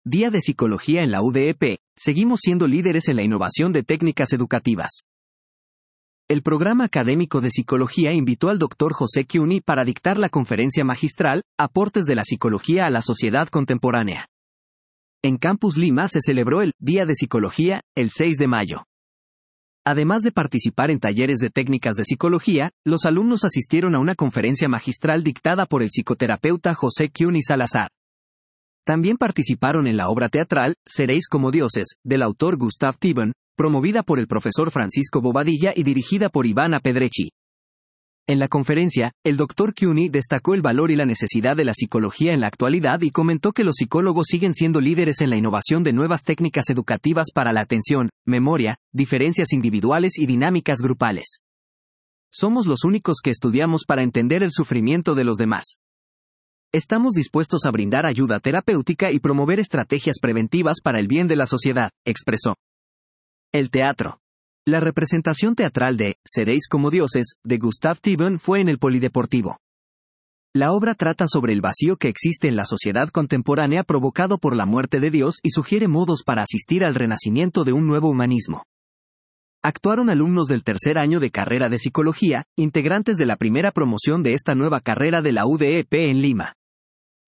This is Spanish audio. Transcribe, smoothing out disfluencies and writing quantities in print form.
Día de Psicología en la UDEP, seguimos siendo líderes en la innovación de técnicas educativas. El programa académico de psicología invitó al Dr. José Ciuni para dictar la conferencia magistral, Aportes de la Psicología a la Sociedad Contemporánea. En Campus Lima se celebró el Día de Psicología, el 6 de mayo. Además de participar en talleres de técnicas de psicología, los alumnos asistieron a una conferencia magistral dictada por el psicoterapeuta José Ciuni Salazar. También participaron en la obra teatral, Seréis como dioses, del autor Gustav Thiebaum, promovida por el profesor Francisco Bobadilla y dirigida por Ivana Pedrecci. En la conferencia, el Dr. Ciuni destacó el valor y la necesidad de la psicología en la actualidad y comentó que los psicólogos siguen siendo líderes en la innovación de nuevas técnicas educativas para la atención, memoria, diferencias individuales y dinámicas grupales. Somos los únicos que estudiamos para entender el sufrimiento de los demás. Estamos dispuestos a brindar ayuda terapéutica y promover estrategias preventivas para el bien de la sociedad, expresó. El teatro. La representación teatral de Seréis como dioses, de Gustav Thiebaum fue en el Polideportivo. La obra trata sobre el vacío que existe en la sociedad contemporánea provocado por la muerte de Dios y sugiere modos para asistir al renacimiento de un nuevo humanismo. Actuaron alumnos del tercer año de carrera de psicología, integrantes de la primera promoción de esta nueva carrera de la UDEP en Lima.